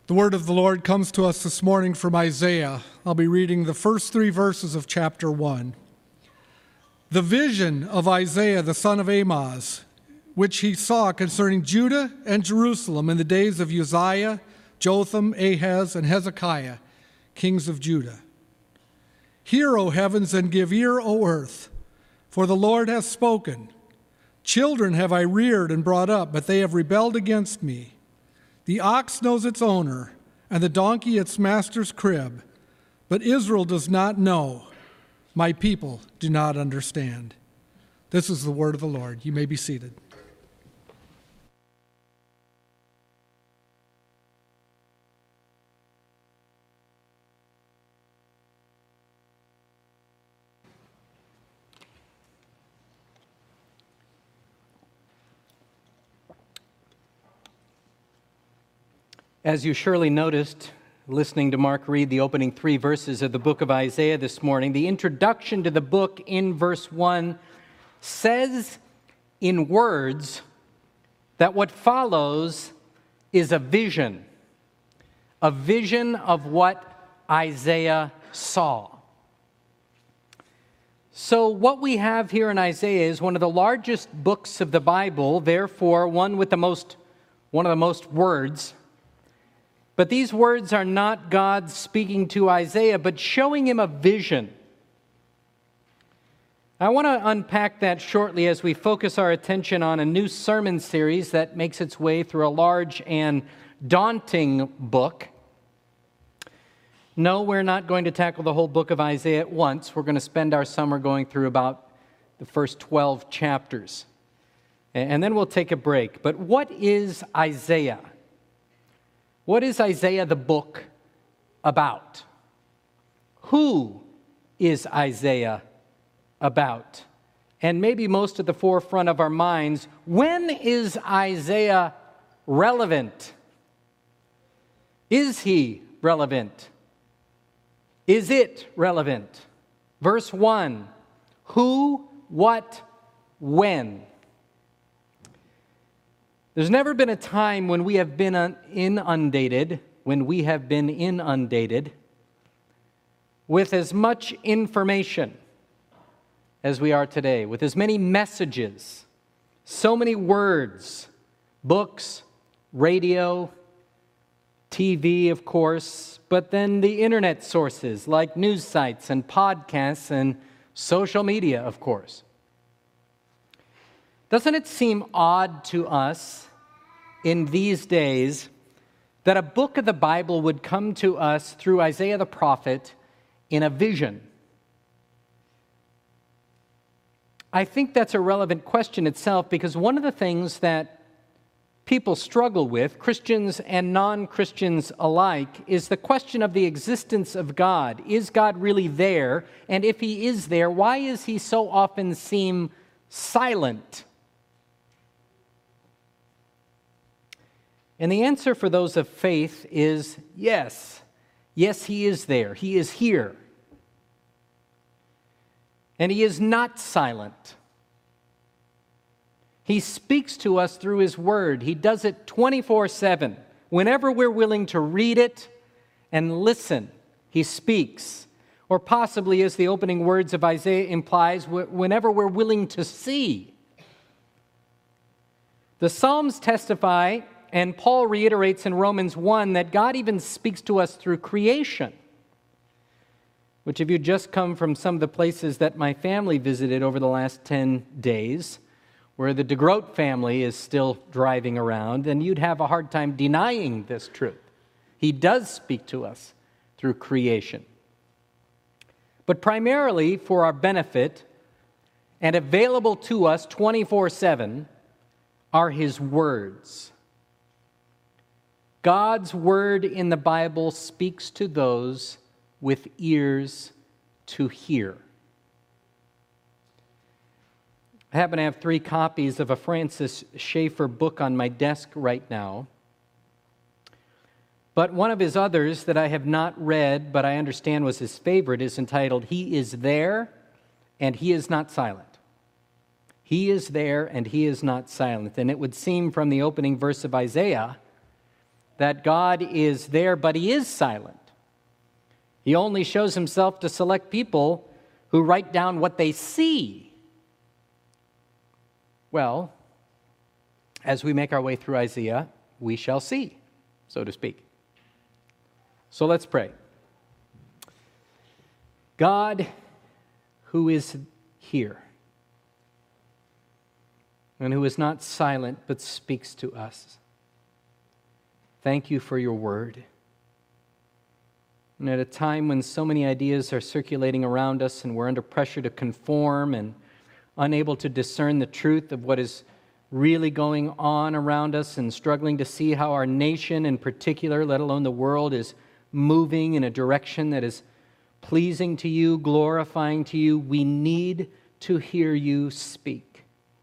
The word of the Lord comes to us this morning from Isaiah. I'll be reading the first 3 verses of chapter 1. The vision of Isaiah, the son of Amoz, which he saw concerning Judah and Jerusalem in the days of Uzziah, Jotham, Ahaz, and Hezekiah, kings of Judah. Hear, O heavens, and give ear, O earth, for the Lord hath spoken. Children have I reared and brought up, but they have rebelled against me. The ox knows its owner, and the donkey its master's crib, but Israel does not know. My people do not understand. This is the word of the Lord. You may be seated. As you surely noticed, listening to Mark read the opening 3 verses of the book of Isaiah this morning, the introduction to the book in verse 1 says in words that what follows is a vision of what Isaiah saw. So what we have here in Isaiah is one of the largest books of the Bible, therefore one of the most words. But these words are not God speaking to Isaiah, but showing him a vision. I want to unpack that shortly as we focus our attention on a new sermon series that makes its way through a large and daunting book. No, we're not going to tackle the whole book of Isaiah at once. We're going to spend our summer going through about the first 12 chapters. And then we'll take a break. But what is Isaiah? What is Isaiah the book about? Who is Isaiah about? And maybe most at the forefront of our minds, when is Isaiah relevant? Is he relevant? Is it relevant? Verse 1, who, what, when? There's never been a time when we have been inundated with as much information as we are today, with as many messages, so many words, books, radio, TV, of course, but then the internet sources like news sites and podcasts and social media, of course. Doesn't it seem odd to us in these days that a book of the Bible would come to us through Isaiah the prophet in a vision? I think that's a relevant question itself, because one of the things that people struggle with, Christians and non-Christians alike, is the question of the existence of God. Is God really there? And if he is there, why is he so often seem silent? And the answer for those of faith is yes. Yes, he is there. He is here. And he is not silent. He speaks to us through his word. He does it 24/7. Whenever we're willing to read it and listen, he speaks. Or possibly, as the opening words of Isaiah implies, whenever we're willing to see. The Psalms testify, and Paul reiterates in Romans 1, that God even speaks to us through creation, which if you just come from some of the places that my family visited over the last 10 days, where the DeGroat family is still driving around, then you'd have a hard time denying this truth. He does speak to us through creation. But primarily for our benefit and available to us 24/7 are his words. God's word in the Bible speaks to those with ears to hear. I happen to have 3 copies of a Francis Schaeffer book on my desk right now. But one of his others that I have not read, but I understand was his favorite, is entitled, He is There and He is Not Silent. He is there and He is not silent. And it would seem from the opening verse of Isaiah that God is there, but he is silent. He only shows himself to select people who write down what they see. Well, as we make our way through Isaiah, we shall see, so to speak. So let's pray. God, who is here, and who is not silent but speaks to us, thank you for your word. And at a time when so many ideas are circulating around us and we're under pressure to conform and unable to discern the truth of what is really going on around us and struggling to see how our nation in particular, let alone the world, is moving in a direction that is pleasing to you, glorifying to you, we need to hear you speak.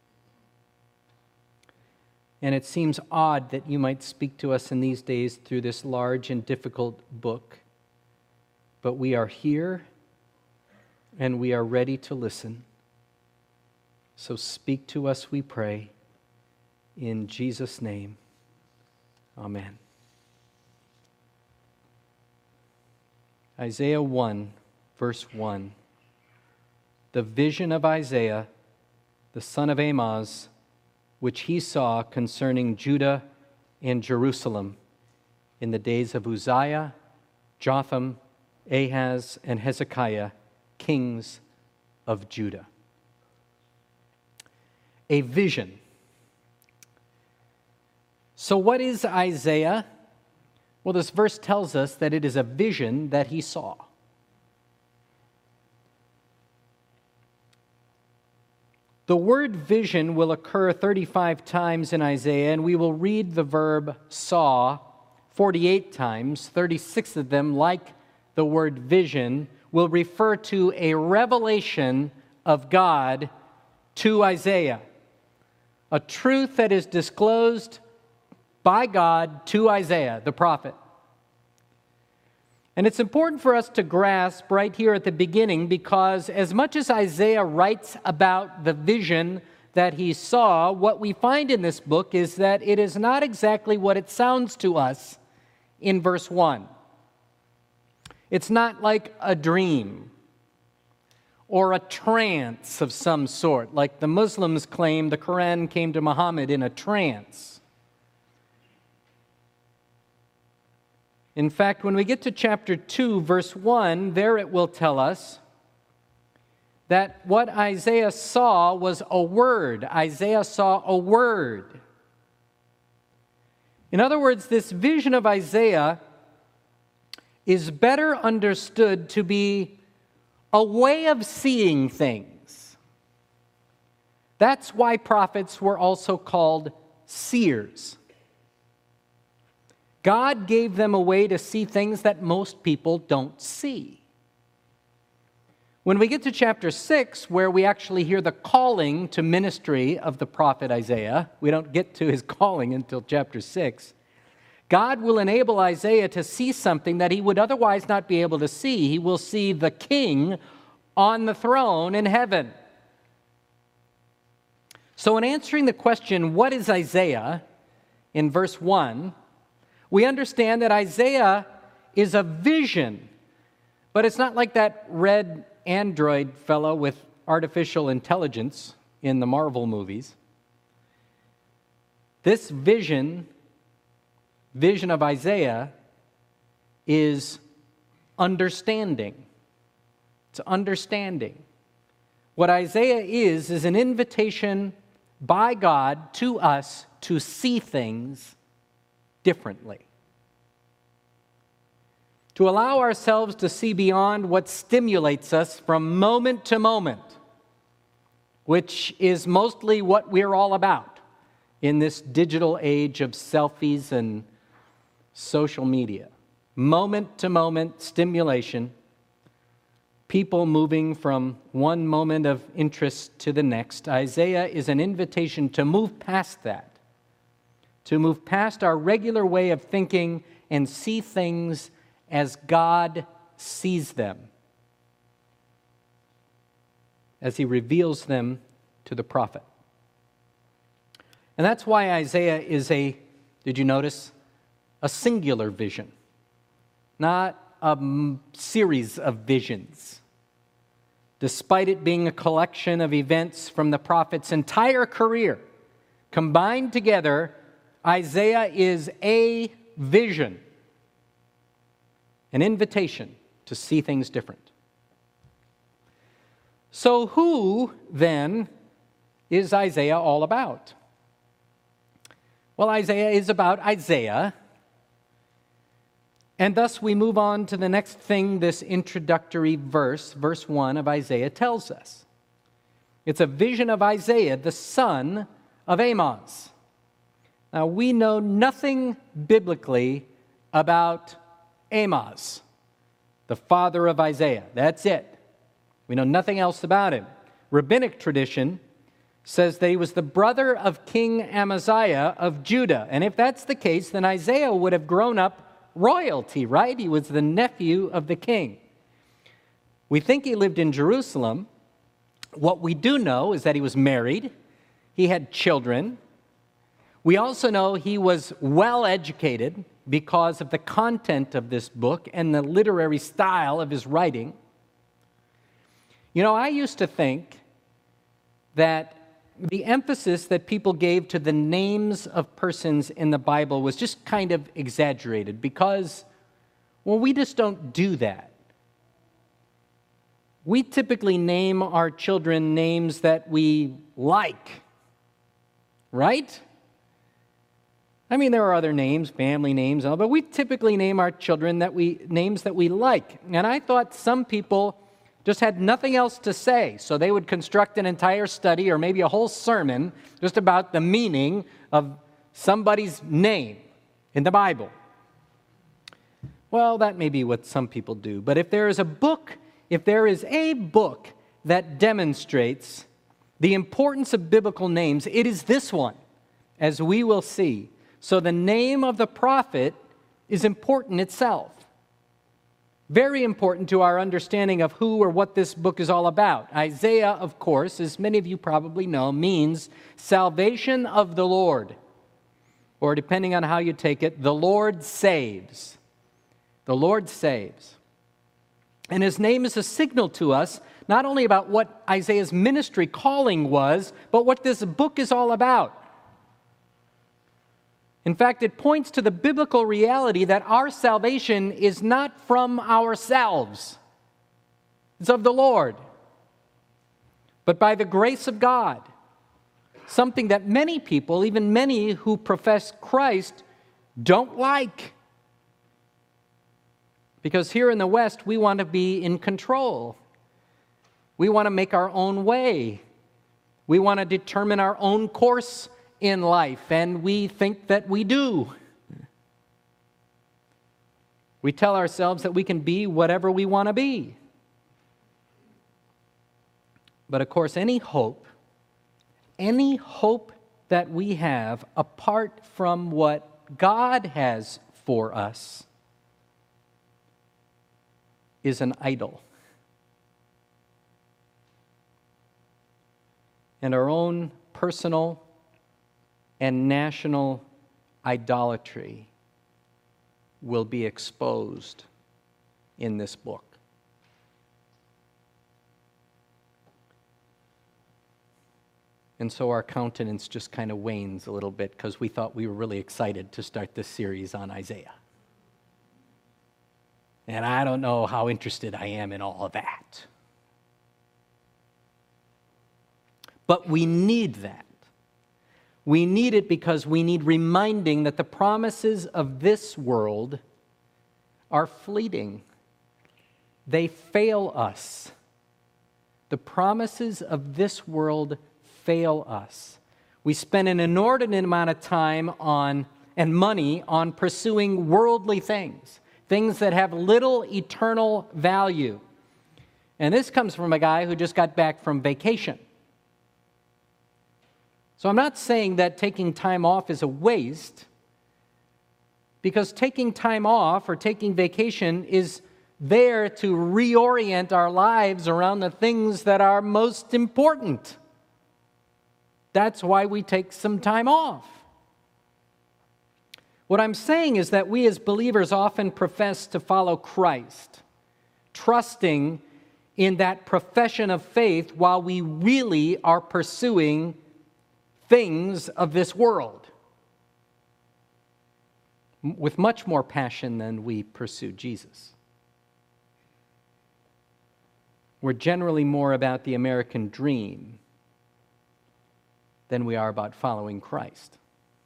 And it seems odd that you might speak to us in these days through this large and difficult book. But we are here and we are ready to listen. So speak to us, we pray, in Jesus' name. Amen. Isaiah 1, verse 1. The vision of Isaiah, the son of Amoz, which he saw concerning Judah and Jerusalem in the days of Uzziah, Jotham, Ahaz, and Hezekiah, kings of Judah. A vision. So what is Isaiah? Well, this verse tells us that it is a vision that he saw. The word vision will occur 35 times in Isaiah, and we will read the verb saw 48 times. 36 of them, like the word vision, will refer to a revelation of God to Isaiah, a truth that is disclosed by God to Isaiah, the prophet. And it's important for us to grasp right here at the beginning, because as much as Isaiah writes about the vision that he saw, what we find in this book is that it is not exactly what it sounds to us in verse 1. It's not like a dream or a trance of some sort, like the Muslims claim the Quran came to Muhammad in a trance. In fact, when we get to chapter 2, verse 1, there it will tell us that what Isaiah saw was a word. Isaiah saw a word. In other words, this vision of Isaiah is better understood to be a way of seeing things. That's why prophets were also called seers. God gave them a way to see things that most people don't see. When we get to chapter 6, where we actually hear the calling to ministry of the prophet Isaiah, we don't get to his calling until chapter 6, God will enable Isaiah to see something that he would otherwise not be able to see. He will see the king on the throne in heaven. So in answering the question, what is Isaiah, in verse 1, we understand that Isaiah is a vision, but it's not like that red android fellow with artificial intelligence in the Marvel movies. This vision of Isaiah is understanding. It's understanding. What Isaiah is an invitation by God to us to see things differently. To allow ourselves to see beyond what stimulates us from moment to moment, which is mostly what we're all about in this digital age of selfies and social media. Moment to moment stimulation, people moving from one moment of interest to the next. Isaiah is an invitation to move past that, to move past our regular way of thinking and see things as God sees them, as he reveals them to the prophet. And that's why Isaiah is did you notice, a singular vision, not a series of visions. Despite it being a collection of events from the prophet's entire career, combined together, Isaiah is a vision, an invitation to see things different. So who, then, is Isaiah all about? Well, Isaiah is about Isaiah, and thus we move on to the next thing this introductory verse 1 of Isaiah tells us. It's a vision of Isaiah, the son of Amoz. Now, we know nothing biblically about Amoz, the father of Isaiah. That's it. We know nothing else about him. Rabbinic tradition says that he was the brother of King Amaziah of Judah. And if that's the case, then Isaiah would have grown up royalty, right? He was the nephew of the king. We think he lived in Jerusalem. What we do know is that he was married. He had children. We also know he was well educated because of the content of this book and the literary style of his writing. You know, I used to think that the emphasis that people gave to the names of persons in the Bible was just kind of exaggerated because, well, we just don't do that. We typically name our children names that we like, right? I mean, there are other names, family names, and all, but we typically name our children names that we like. And I thought some people just had nothing else to say, so they would construct an entire study or maybe a whole sermon just about the meaning of somebody's name in the Bible. Well, that may be what some people do, but if there is a book that demonstrates the importance of biblical names, it is this one, as we will see. So the name of the prophet is important itself. Very important to our understanding of who or what this book is all about. Isaiah, of course, as many of you probably know, means salvation of the Lord. Or depending on how you take it, the Lord saves. The Lord saves. And his name is a signal to us, not only about what Isaiah's ministry calling was, but what this book is all about. In fact, it points to the biblical reality that our salvation is not from ourselves. It's of the Lord. But by the grace of God, something that many people, even many who profess Christ, don't like. Because here in the West, we want to be in control. We want to make our own way. We want to determine our own course in life, and we think that we do. We tell ourselves that we can be whatever we want to be. But of course, any hope that we have apart from what God has for us is an idol. And our own personal and national idolatry will be exposed in this book. And so our countenance just kind of wanes a little bit because we thought we were really excited to start this series on Isaiah. And I don't know how interested I am in all of that. But we need that. We need it because we need reminding that the promises of this world are fleeting. They fail us. The promises of this world fail us. We spend an inordinate amount of time and money on pursuing worldly things, things that have little eternal value. And this comes from a guy who just got back from vacation. So I'm not saying that taking time off is a waste, because taking time off or taking vacation is there to reorient our lives around the things that are most important. That's why we take some time off. What I'm saying is that we as believers often profess to follow Christ, trusting in that profession of faith while we really are pursuing things of this world with much more passion than we pursue Jesus. We're generally more about the American dream than we are about following Christ.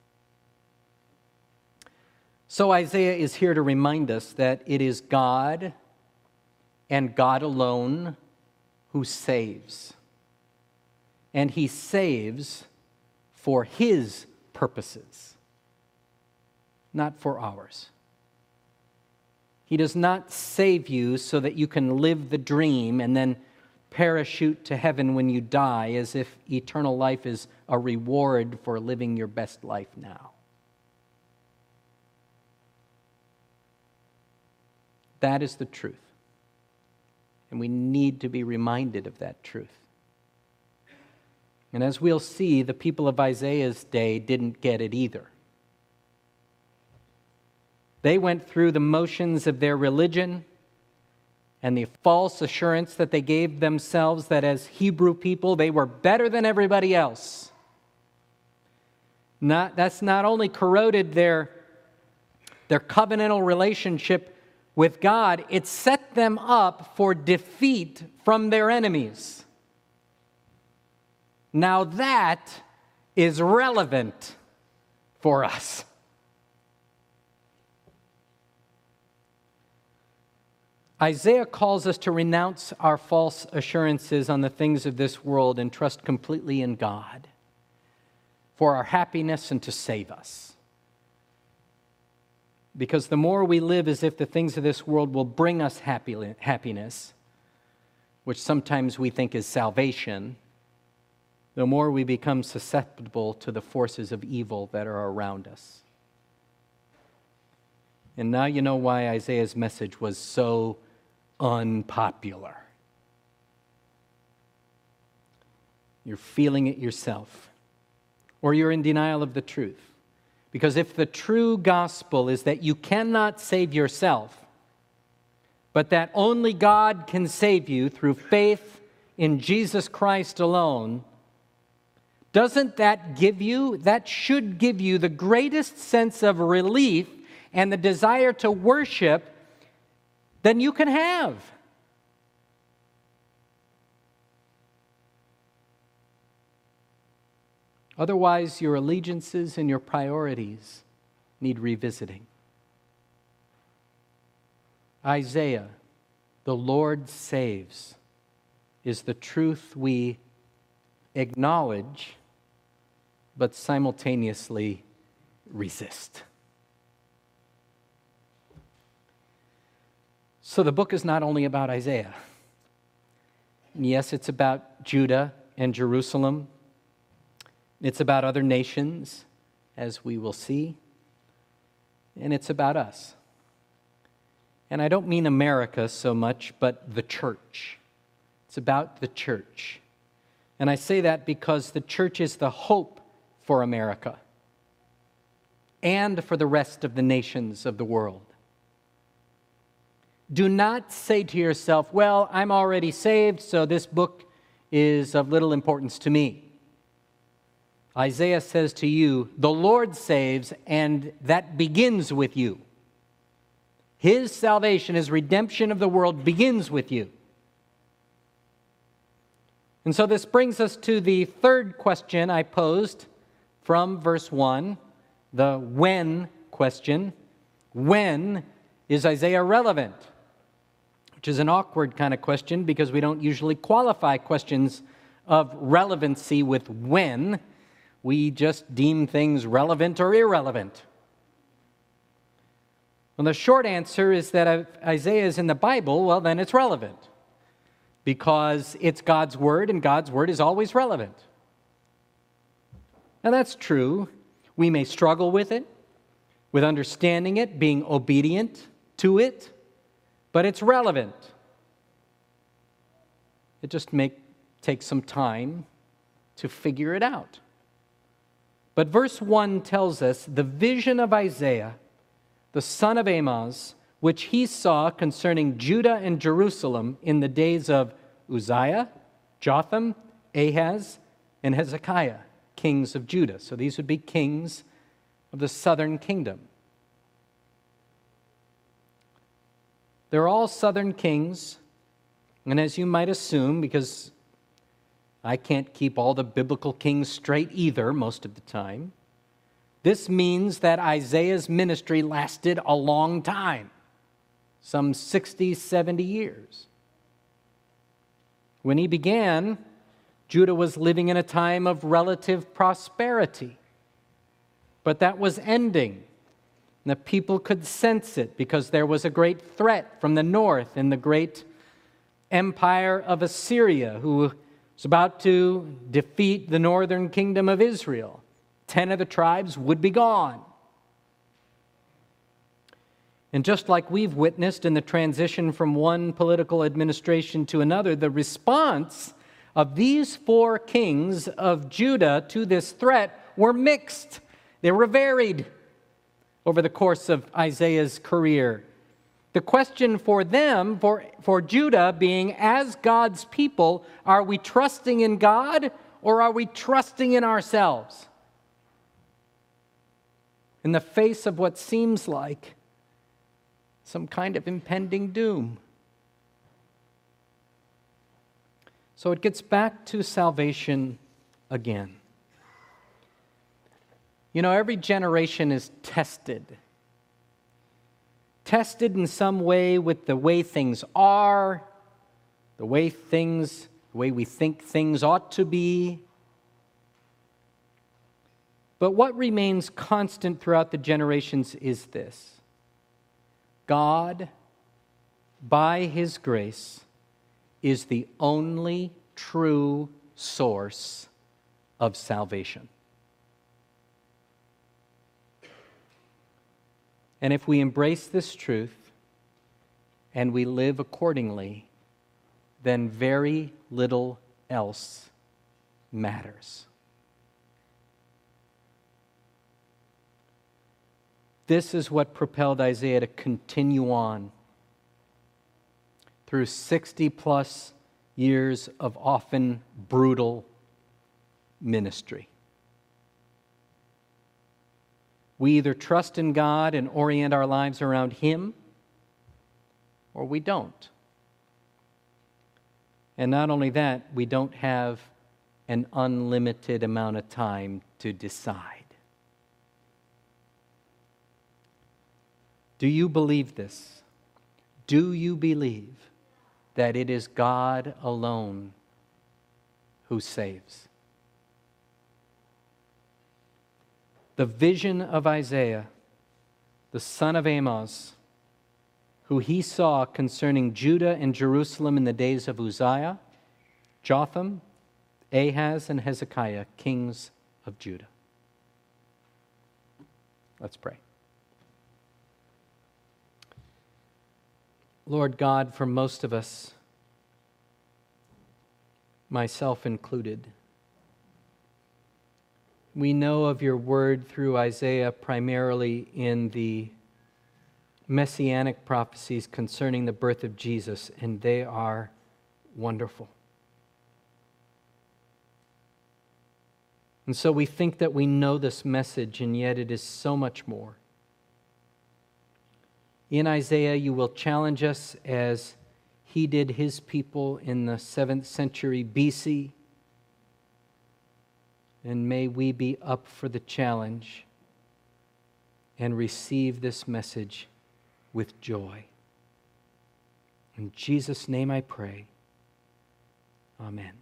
So Isaiah is here to remind us that it is God and God alone who saves. And he saves for his purposes, not for ours. He does not save you so that you can live the dream and then parachute to heaven when you die, as if eternal life is a reward for living your best life now. That is the truth. And we need to be reminded of that truth. And as we'll see, the people of Isaiah's day didn't get it either. They went through the motions of their religion and the false assurance that they gave themselves that as Hebrew people they were better than everybody else. That's not only corroded their covenantal relationship with God, it set them up for defeat from their enemies. Now that is relevant for us. Isaiah calls us to renounce our false assurances on the things of this world and trust completely in God for our happiness and to save us. Because the more we live as if the things of this world will bring us happiness, which sometimes we think is salvation, the more we become susceptible to the forces of evil that are around us. And now you know why Isaiah's message was so unpopular. You're feeling it yourself, or you're in denial of the truth. Because if the true gospel is that you cannot save yourself, but that only God can save you through faith in Jesus Christ alone, doesn't that should give you the greatest sense of relief and the desire to worship than you can have? Otherwise, your allegiances and your priorities need revisiting. Isaiah, the Lord saves, is the truth we acknowledge but simultaneously resist. So the book is not only about Isaiah. Yes, it's about Judah and Jerusalem. It's about other nations, as we will see. And it's about us. And I don't mean America so much, but the church. It's about the church. And I say that because the church is the hope for America and for the rest of the nations of the world. Do not say to yourself, well, I'm already saved, so this book is of little importance to me. Isaiah says to you, the Lord saves, and that begins with you. His salvation, his redemption of the world begins with you. And so this brings us to the third question I posed from verse 1, the when question. When is Isaiah relevant? Which is an awkward kind of question because we don't usually qualify questions of relevancy with when. We just deem things relevant or irrelevant. Well, the short answer is that if Isaiah is in the Bible, well, then it's relevant because it's God's word, and God's word is always relevant. Now, that's true. We may struggle with it, with understanding it, being obedient to it, but it's relevant. It just may take some time to figure it out. But verse 1 tells us the vision of Isaiah, the son of Amoz, which he saw concerning Judah and Jerusalem in the days of Uzziah, Jotham, Ahaz, and Hezekiah, kings of Judah. So these would be kings of the southern kingdom. They're all southern kings, and as you might assume, because I can't keep all the biblical kings straight either most of the time, this means that Isaiah's ministry lasted a long time, some 60, 70 years. When he began, Judah was living in a time of relative prosperity, but that was ending. The people could sense it because there was a great threat from the north in the great empire of Assyria, who was about to defeat the northern kingdom of Israel. 10 of the tribes would be gone. And just like we've witnessed in the transition from one political administration to another, the response of these 4 kings of Judah to this threat were mixed. They were varied over the course of Isaiah's career. The question for them, for Judah being, as God's people, are we trusting in God or are we trusting in ourselves? In the face of what seems like some kind of impending doom. So it gets back to salvation again. You know, every generation is tested. Tested in some way with the way things are, the way we think things ought to be. But what remains constant throughout the generations is this: God, by His grace, is the only true source of salvation. And if we embrace this truth and we live accordingly, then very little else matters. This is what propelled Isaiah to continue on through 60-plus years of often brutal ministry. We either trust in God and orient our lives around Him, or we don't. And not only that, we don't have an unlimited amount of time to decide. Do you believe this? Do you believe that it is God alone who saves? The vision of Isaiah, the son of Amoz, who he saw concerning Judah and Jerusalem in the days of Uzziah, Jotham, Ahaz, and Hezekiah, kings of Judah. Let's pray. Lord God, for most of us, myself included, we know of your word through Isaiah primarily in the messianic prophecies concerning the birth of Jesus, and they are wonderful. And so we think that we know this message, and yet it is so much more. In Isaiah, you will challenge us as he did his people in the 7th century BC. And may we be up for the challenge and receive this message with joy. In Jesus' name I pray. Amen.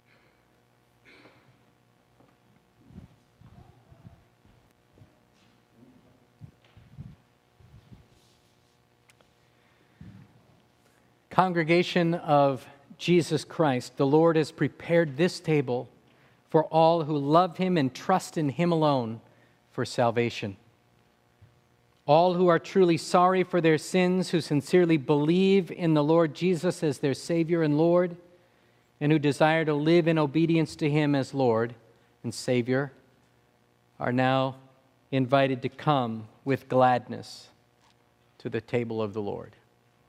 Congregation of Jesus Christ, the Lord has prepared this table for all who love Him and trust in Him alone for salvation. All who are truly sorry for their sins, who sincerely believe in the Lord Jesus as their Savior and Lord, and who desire to live in obedience to Him as Lord and Savior, are now invited to come with gladness to the table of the Lord.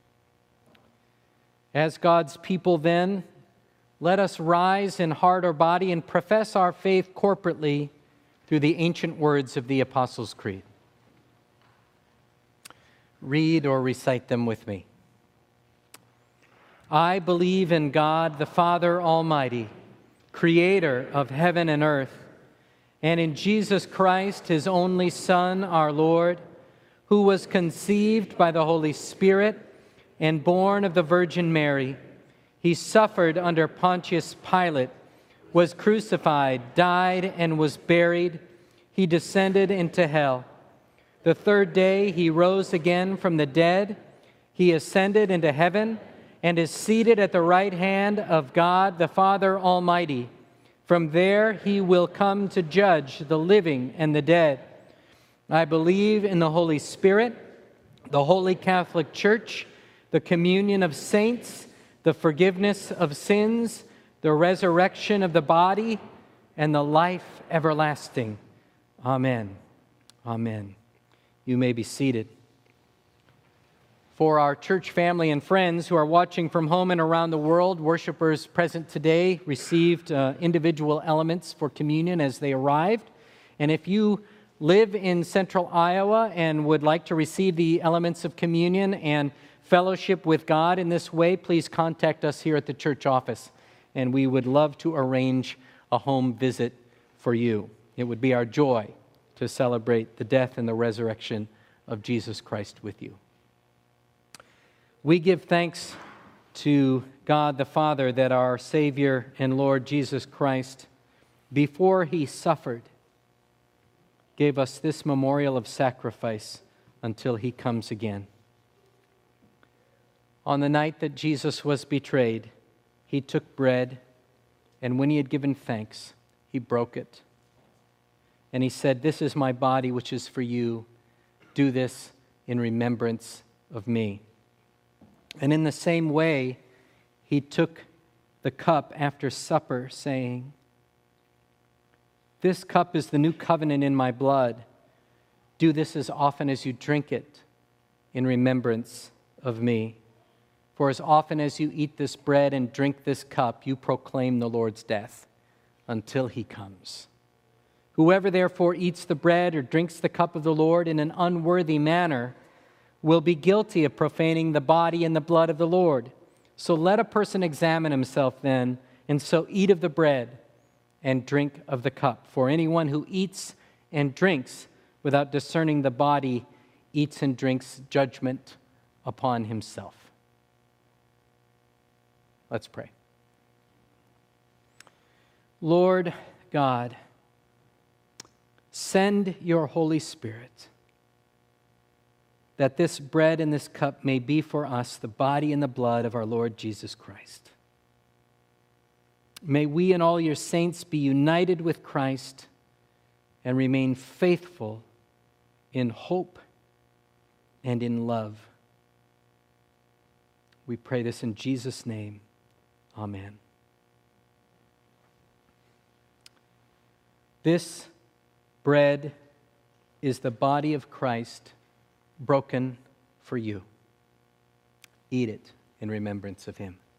As God's people, then, let us rise in heart or body and profess our faith corporately through the ancient words of the Apostles' Creed. Read or recite them with me. I believe in God, the Father Almighty, creator of heaven and earth, and in Jesus Christ, his only Son, our Lord, who was conceived by the Holy Spirit and born of the Virgin Mary. He suffered under Pontius Pilate, was crucified, died, and was buried. He descended into hell. The third day he rose again from the dead. He ascended into heaven and is seated at the right hand of God the Father Almighty. From there he will come to judge the living and the dead. I believe in the Holy Spirit, the Holy Catholic Church, the communion of saints, the forgiveness of sins, the resurrection of the body, and the life everlasting. Amen. Amen. You may be seated. For our church family and friends who are watching from home and around the world, worshipers present today received individual elements for communion as they arrived. And if you live in central Iowa and would like to receive the elements of communion and fellowship with God in this way, please contact us here at the church office, and we would love to arrange a home visit for you. It would be our joy to celebrate the death and the resurrection of Jesus Christ with you. We give thanks to God the Father that our Savior and Lord Jesus Christ, before he suffered, gave us this memorial of sacrifice until he comes again. On the night that Jesus was betrayed, he took bread, and when he had given thanks, he broke it. And he said, "This is my body, which is for you. Do this in remembrance of me." And in the same way, he took the cup after supper, saying, "This cup is the new covenant in my blood. Do this as often as you drink it in remembrance of me. For as often as you eat this bread and drink this cup, you proclaim the Lord's death until he comes. Whoever therefore eats the bread or drinks the cup of the Lord in an unworthy manner will be guilty of profaning the body and the blood of the Lord. So let a person examine himself then, and so eat of the bread and drink of the cup. For anyone who eats and drinks without discerning the body eats and drinks judgment upon himself." Let's pray. Lord God, send your Holy Spirit, that this bread and this cup may be for us the body and the blood of our Lord Jesus Christ. May we and all your saints be united with Christ and remain faithful in hope and in love. We pray this in Jesus' name. Amen. This bread is the body of Christ broken for you. Eat it in remembrance of him.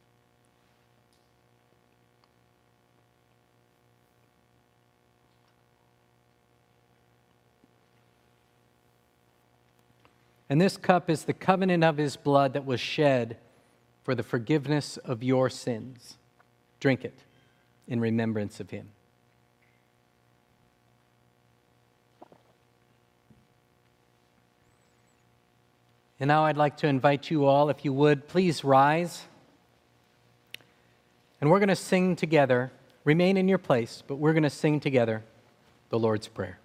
And this cup is the covenant of his blood that was shed for the forgiveness of your sins. Drink it in remembrance of him. And now I'd like to invite you all, if you would, please rise. And we're going to sing together. Remain in your place, but we're going to sing together the Lord's Prayer.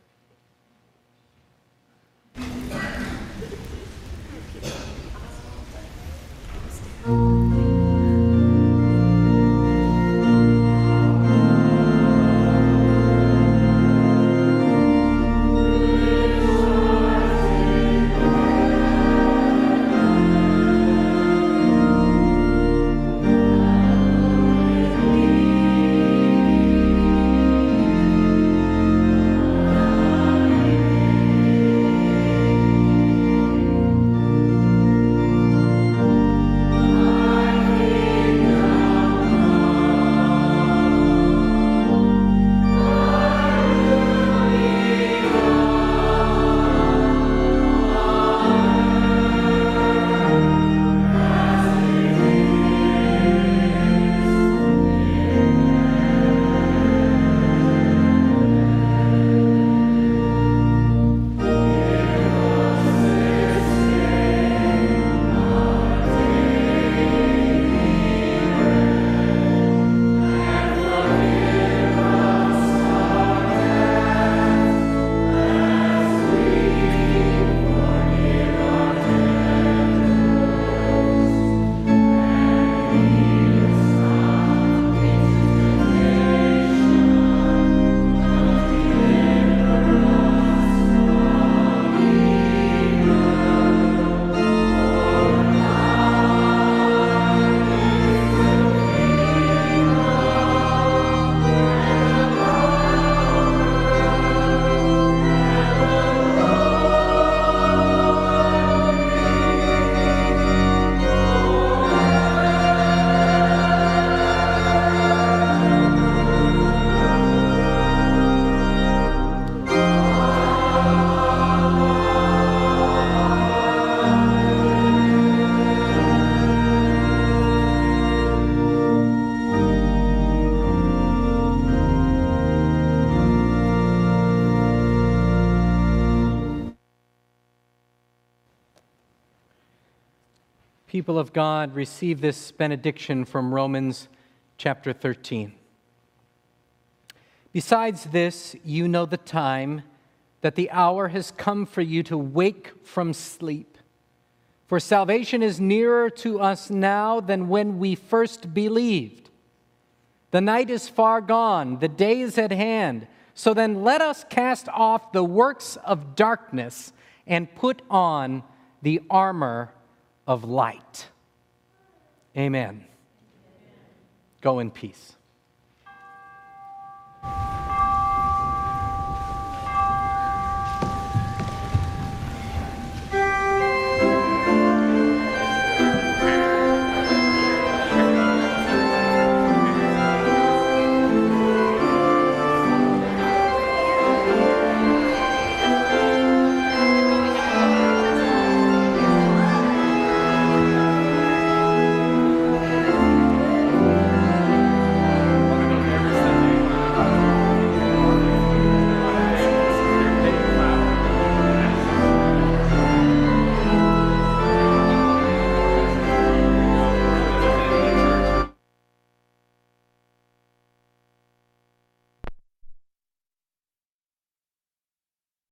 People of God, receive this benediction from Romans chapter 13. Besides this, you know the time, that the hour has come for you to wake from sleep. For salvation is nearer to us now than when we first believed. The night is far gone, the day is at hand. So then let us cast off the works of darkness and put on the armor of light. Amen. Go in peace.